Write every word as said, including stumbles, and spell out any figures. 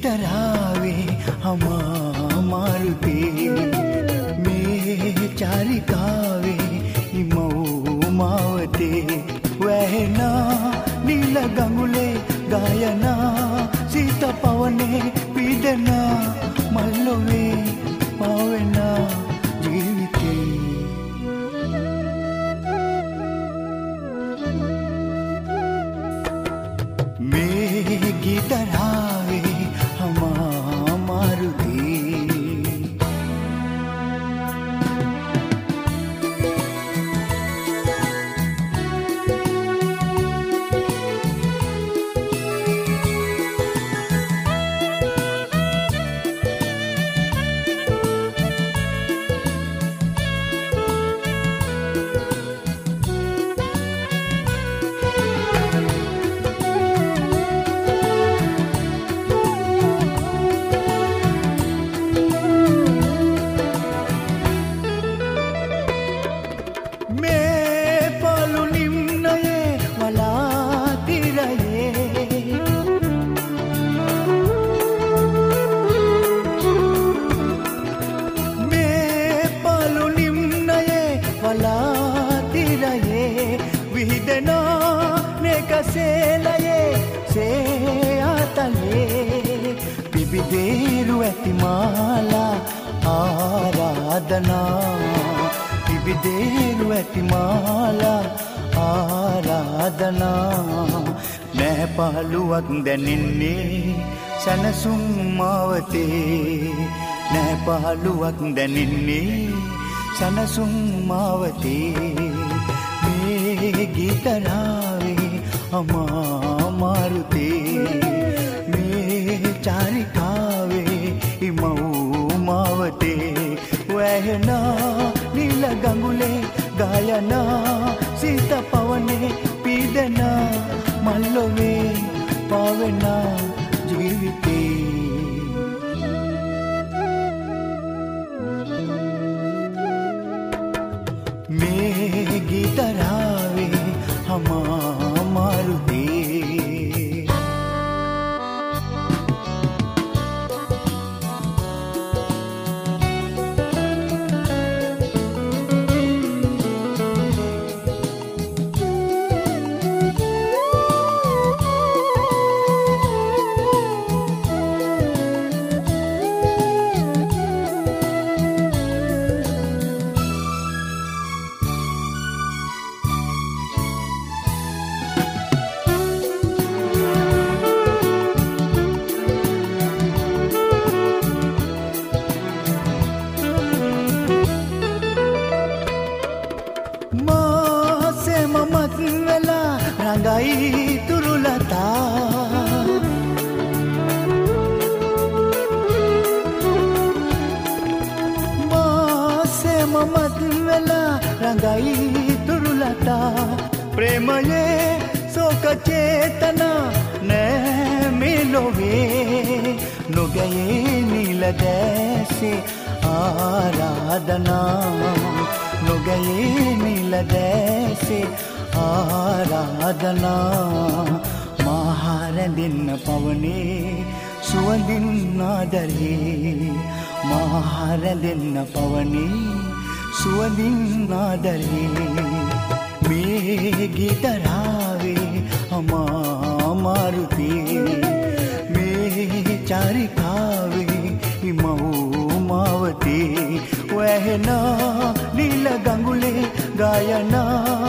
ගීතරාවේ හමා මාරුතේ මේ චාරිකාවේ ඉමව් මාවතේ වැහෙනා නිල ගඟුලේ ගායනා සීත පවනේ පීඩනා මල්ලොවේ පාවෙනා ජීවිතේ මේ ගීතරාවේ හමා මාරුතේ පිබිදේරු ඇති මාලා ආරාධනා පිබිදේරු ඇති මාලා ආරාධනා නෑ පහළුවක් දැනෙන්නේ සනසුම් මාවතේ නෑ පහළුවක් දැනෙන්නේ සනසුම් මාවතේ මේ ගීතරාවේ හමා මාරුතේ චාරිකාවේ ඉමව් මාවතේ වැහෙනා නිල ගඟුලේ ගායනා සීත පවනේ පීඩනා මල්ලොවේ පාවෙනා ජීවිතේ මේ ගීතරාවේ හමා මාරුතේ රඟයි තුරුලතා මාසේ මමත් වෙලා රඟයි තුරුලතා ප්‍රේමයේ සෝක චේතනා නෑ මේ ලොවේ නොගයේ නිල දැසේ ආරාධනා නොගයේ නිල දැසේ ආරාධනා මහරැඳෙන්න පවනේ සුවඳින් ආදරේ මහරැඳෙන්න පවනේ සුවඳින් ආදරේ මේ ගීතරාවේ හමා මාරුතේ මේ චාරිකාවේ ඉමව් මාවතේ වැහෙනා නිල ගඟුලේ ගායනා